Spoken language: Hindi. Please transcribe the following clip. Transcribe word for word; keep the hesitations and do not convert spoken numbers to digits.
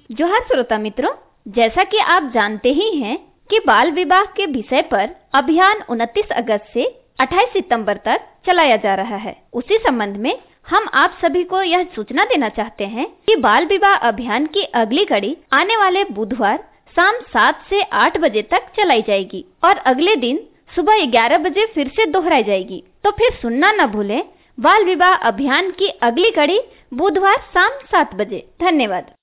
जोहार श्रोता मित्रों, जैसा कि आप जानते ही हैं कि बाल विवाह के विषय पर अभियान उनतीस अगस्त से अट्ठाईस सितंबर तक चलाया जा रहा है। उसी संबंध में हम आप सभी को यह सूचना देना चाहते हैं कि बाल विवाह अभियान की अगली कड़ी आने वाले बुधवार शाम सात से आठ बजे तक चलाई जाएगी और अगले दिन सुबह ग्यारह बजे फिर से दोहराई जाएगी। तो फिर सुनना न भूलें बाल विवाह अभियान की अगली कड़ी बुधवार शाम सात बजे। धन्यवाद।